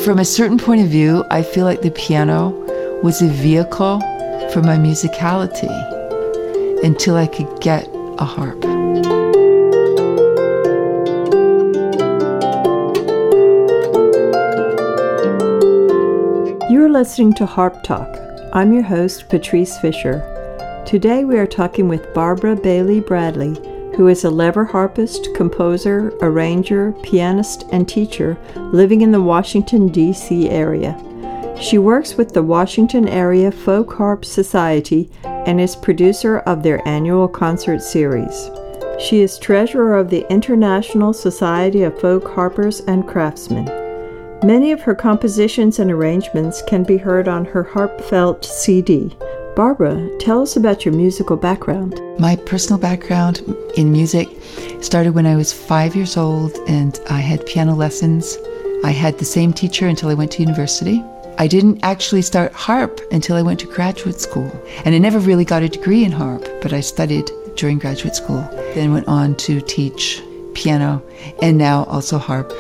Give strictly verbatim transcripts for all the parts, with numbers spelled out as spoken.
From a certain point of view, I feel like the piano was a vehicle for my musicality until I could get a harp. You are listening to Harp Talk. I'm your host, Patrice Fisher. Today we are talking with Barbara Bailey Bradley, who is a lever harpist, composer, arranger, pianist, and teacher living in the Washington, D C area. She works with the Washington Area Folk Harp Society and is producer of their annual concert series. She is treasurer of the International Society of Folk Harpers and Craftsmen. Many of her compositions and arrangements can be heard on her Harpfelt C D. Barbara, tell us about your musical background. My personal background in music started when I was five years old and I had piano lessons. I had the same teacher until I went to university. I didn't actually start harp until I went to graduate school. And I never really got a degree in harp, but I studied during graduate school. Then went on to teach piano and now also harp.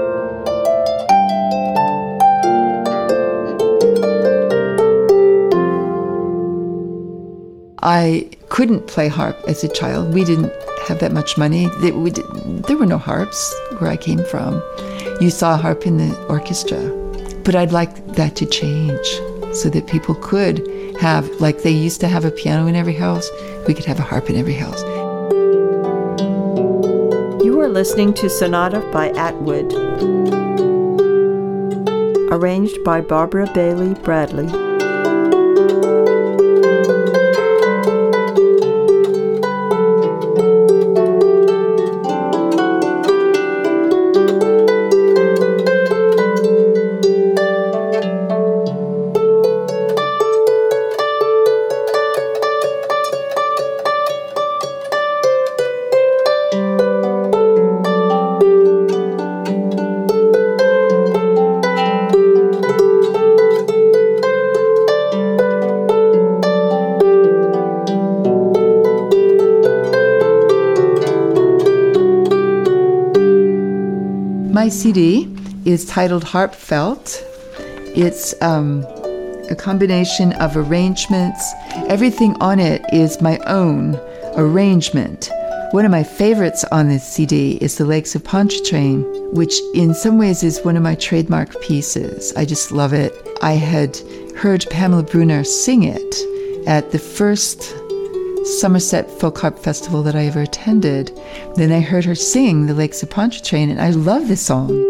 I couldn't play harp as a child. We didn't have that much money. We did, there were no harps where I came from. You saw a harp in the orchestra. But I'd like that to change so that people could have, like they used to have a piano in every house, we could have a harp in every house. You are listening to Sonata by Atwood, arranged by Barbara Bailey Bradley. My C D is titled Harpfelt. It's um, a combination of arrangements. Everything on it is my own arrangement. One of my favorites on this C D is The Lakes of Pontchartrain, which in some ways is one of my trademark pieces. I just love it. I had heard Pamela Brunner sing it at the first Somerset Folk Harp Festival that I ever attended. Then I heard her sing The Lakes of Pontchartrain, and I love this song.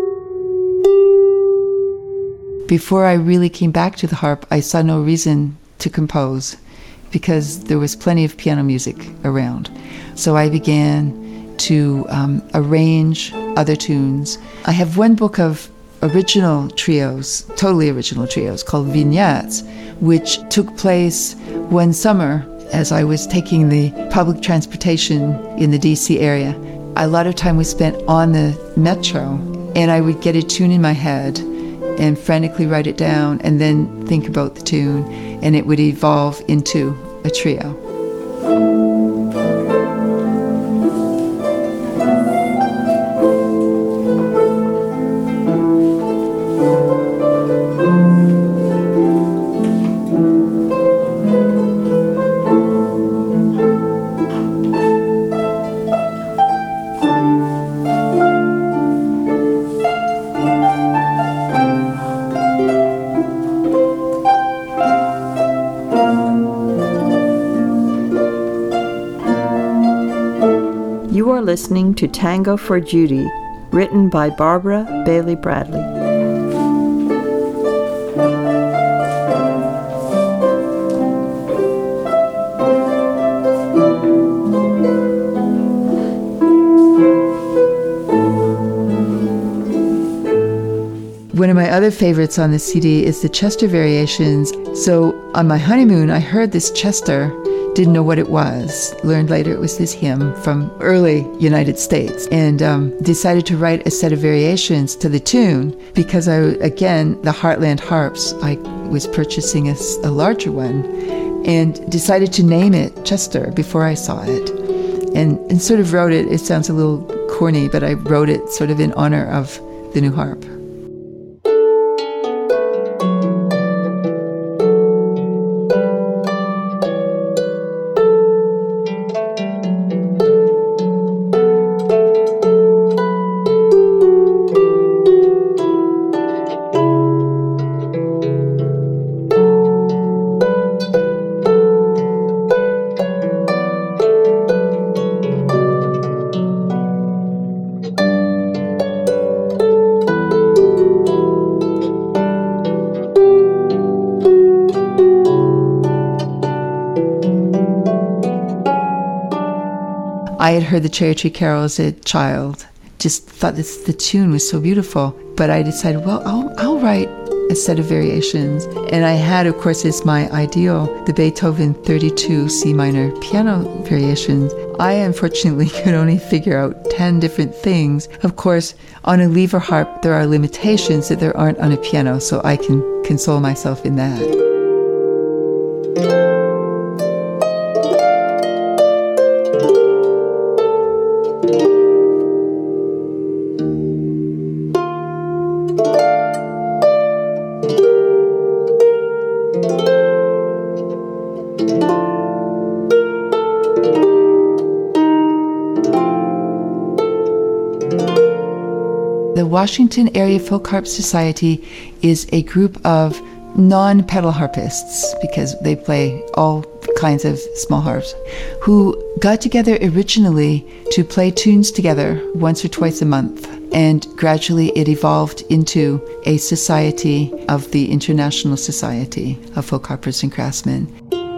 Before I really came back to the harp, I saw no reason to compose because there was plenty of piano music around. So I began to um, arrange other tunes. I have one book of original trios, totally original trios, called Vignettes, which took place one summer as I was taking the public transportation in the D C area. A lot of time was spent on the metro, and I would get a tune in my head and frantically write it down and then think about the tune, and it would evolve into a trio. You are listening to Tango for Judy, written by Barbara Bailey Bradley. One of my other favorites on the C D is the Chester Variations. So on my honeymoon, I heard this Chester, didn't know what it was. Learned later it was this hymn from early United States, and um, decided to write a set of variations to the tune because I, again, the Heartland Harps, I was purchasing a, a larger one, and decided to name it Chester before I saw it. And, and sort of wrote it, it sounds a little corny, but I wrote it sort of in honor of the new harp. I had heard the Cherry Tree Carol as a child, just thought this, the tune was so beautiful, but I decided, well, I'll, I'll write a set of variations. And I had, of course, as my ideal, the Beethoven thirty-two C minor piano variations. I unfortunately could only figure out ten different things. Of course, on a lever harp, there are limitations that there aren't on a piano, so I can console myself in that. The Washington Area Folk Harp Society is a group of non-pedal harpists, because they play all kinds of small harps, who got together originally to play tunes together once or twice a month. And gradually it evolved into a society of the International Society of Folk Harpers and Craftsmen.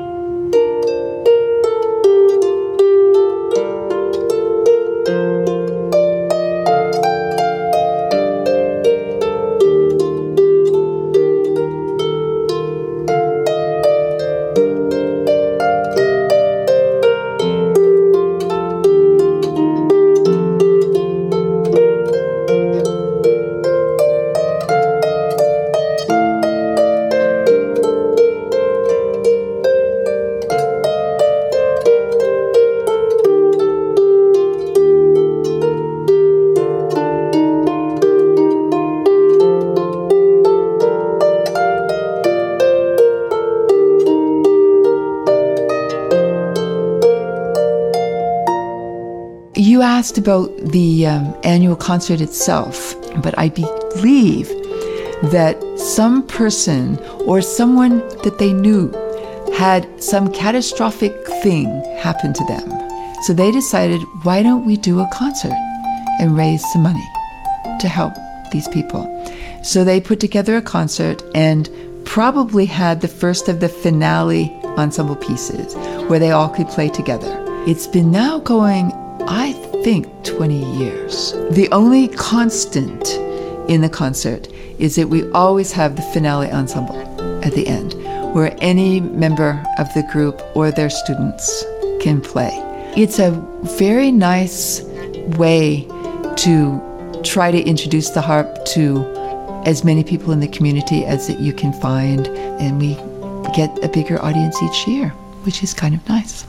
You asked about the um, annual concert itself, but I believe that some person or someone that they knew had some catastrophic thing happen to them. So they decided, why don't we do a concert and raise some money to help these people? So they put together a concert and probably had the first of the finale ensemble pieces where they all could play together. It's been now going, I think, twenty years. The only constant in the concert is that we always have the finale ensemble at the end, where any member of the group or their students can play. It's a very nice way to try to introduce the harp to as many people in the community as that you can find, and we get a bigger audience each year, which is kind of nice.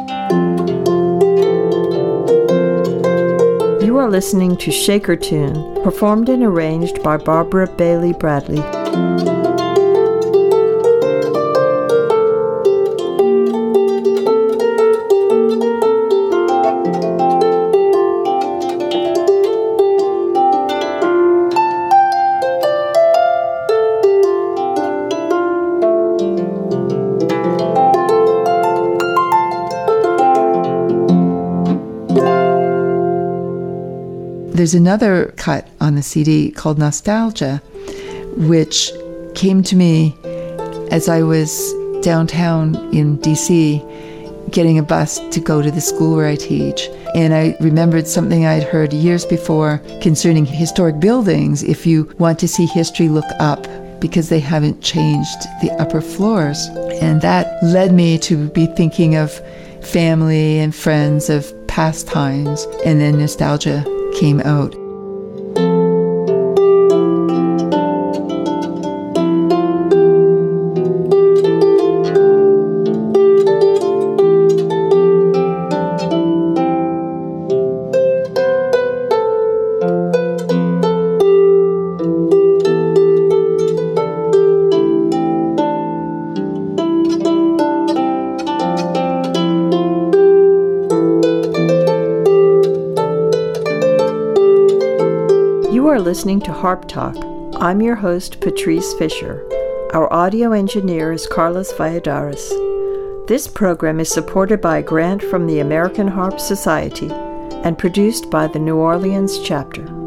You are listening to Shaker Tune, performed and arranged by Barbara Bailey Bradley. There's another cut on the C D called Nostalgia, which came to me as I was downtown in D C getting a bus to go to the school where I teach. And I remembered something I'd heard years before concerning historic buildings. If you want to see history, look up, because they haven't changed the upper floors. And that led me to be thinking of family and friends of past times, and then nostalgia came out. You are listening to Harp Talk. I'm your host, Patrice Fisher. Our audio engineer is Carlos Valladares. This program is supported by a grant from the American Harp Society and produced by the New Orleans chapter.